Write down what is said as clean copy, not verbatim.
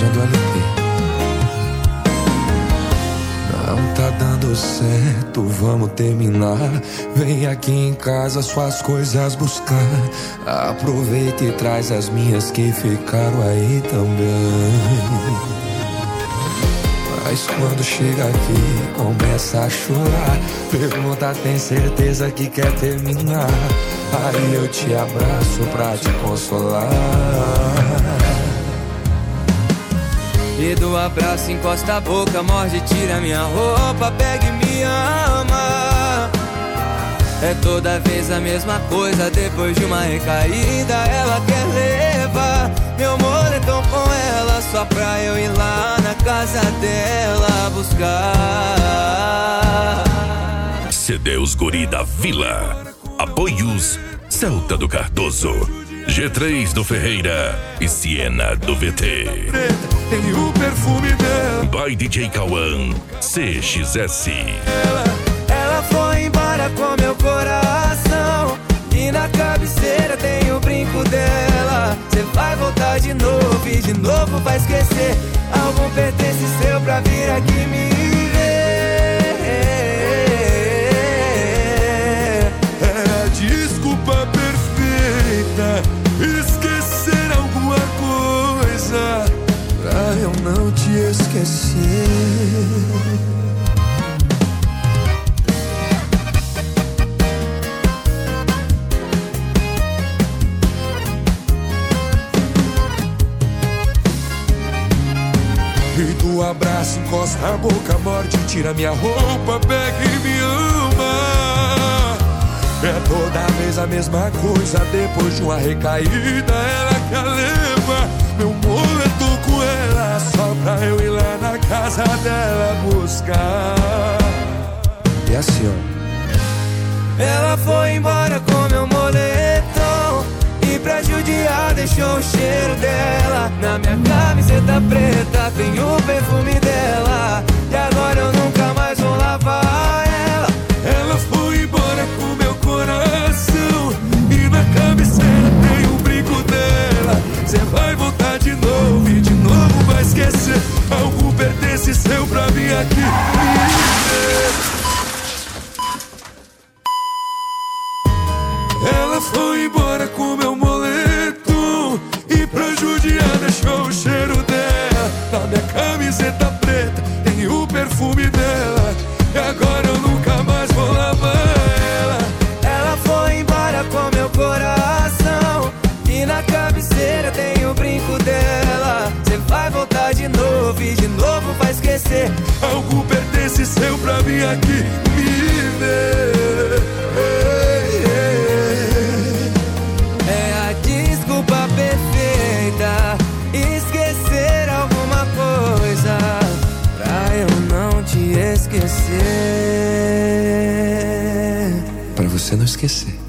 usando LP. Não tá dando certo, vamos terminar. Vem aqui em casa suas coisas buscar. Aproveita e traz as minhas que ficaram aí também. Mas quando chega aqui, começa a chorar. Pergunta, tem certeza que quer terminar? Aí eu te abraço pra te consolar. E do abraço encosta a boca, morde, tira minha roupa, pega e me ama. É toda vez a mesma coisa, depois de uma recaída ela quer levar meu moletom com ela, só pra eu ir lá na casa dela buscar. CD Os Guri da Vila. Apoios Celta do Cardoso, G3 do Ferreira e Siena do VT. Tem o perfume dela. By DJ Cauã, CXS. Ela foi embora com meu coração, e na cabeceira tem o brinco dela. Cê vai voltar de novo e de novo vai esquecer. Algum pertence seu pra vir aqui me ver. É a desculpa perfeita, esquecer alguma coisa pra eu não te esquecer. E do abraço encosta a boca, morde, tira minha roupa, pega e me ama. É toda vez a mesma coisa, depois de uma recaída ela quer levar meu moletom com ela, só pra eu ir lá na casa dela buscar. E assim, ó. Ela foi embora com meu moletom, e pra judiar deixou o cheiro dela. Na minha camiseta preta tem o perfume dela, e agora eu nunca mais vou lavar ela. Ela foi embora com meu coração, e na cabeceira tem o brinco dela. Cê vai voltar de novo e de novo vai esquecer. Algo pertence seu pra mim aqui me ver. Ela foi embora com meu moletom, e pra judiar deixou o cheiro dela. Na minha camiseta preta tem o perfume dela, e agora eu nunca mais vou lavar ela. Ela foi embora com meu coração, e na cabeceira tem o brinco dela. Cê vai voltar de novo e de novo vai esquecer. Algo pertence seu pra mim aqui me ver. É a desculpa perfeita, esquecer alguma coisa pra eu não te esquecer. Pra você não esquecer.